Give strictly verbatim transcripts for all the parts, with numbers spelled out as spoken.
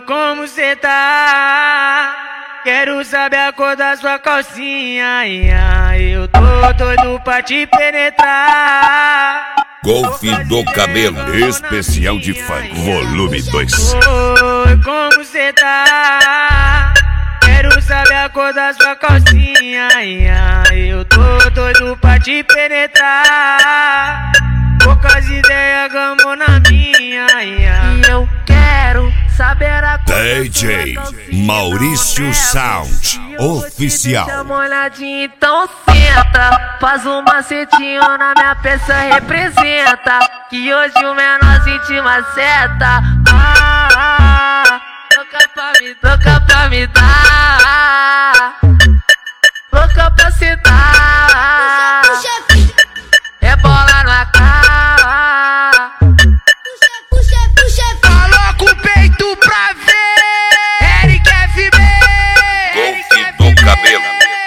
como cê tá? Quero saber a cor da sua calcinha. Eu tô doido pra te penetrar. Golfe do Cabelo, especial de funk, volume dois. Oi, como cê tá? Quero saber a cor da sua calcinha. Eu tô doido pra te penetrar. Poucas ideias, gamou na minha. E eu quero saber a cor D J Maurício Sound oficial. Dá uma olhadinha, então senta. Faz um macetinho na minha peça, representa que hoje o menorzinho te maceta. Ah, ah, toca pra me, toca pra me dar, louca pra se dar. É bola na cara. Puxa, puxa, puxa. Coloca o peito pra ver. Eric F B. Golfe do Cabelo.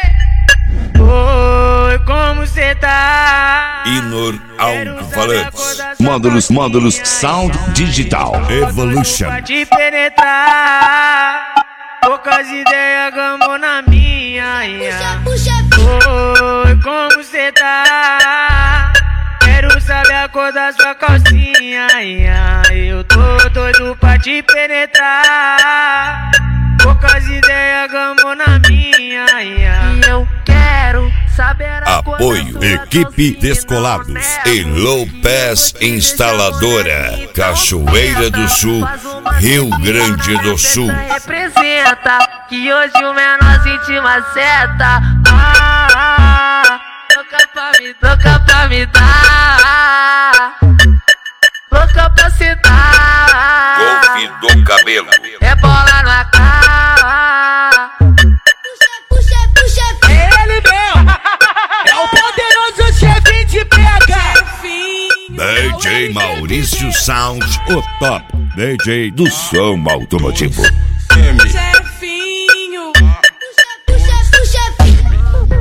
Oi, como cê tá? Inor Alto-Falantes. Módulos, módulos Sound Digital Evolution. Pra te penetrar. Poucas ideias, gamou na minha. Puxa, puxa. Oi, como cê tá? Quero saber a cor da sua calcinha. Eu tô doido pra te penetrar. Poucas ideias, gamou na minha. E eu quero saber a cor Apoio da sua Equipe calcinha. Descolados e Low Pass Instaladora, Cachoeira do Sul, Rio Grande do Sul. Representa que hoje o menorzinho te maceta. Ah, ah, toca pra me, toca pra me dar, louca pra se dar. Golfe do Cabelo. É bola na cara. Puxa, puxa, puxa. Ele mesmo é o poderoso chefe de pega. D J Maurício Sound, o top D J do som automotivo. Chefinho. Puxa, puxa, puxa.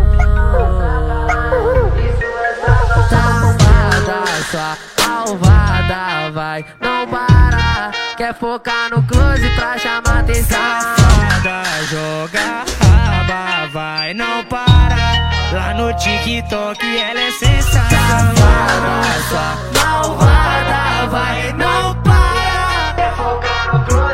Safada, sua malvada vai não parar. Quer focar no close pra chamar atenção. Safada, joga raba, vai, não para. Lá no TikTok ela é sensacional. Safada, sua malvada vai não parar. Quer focar no close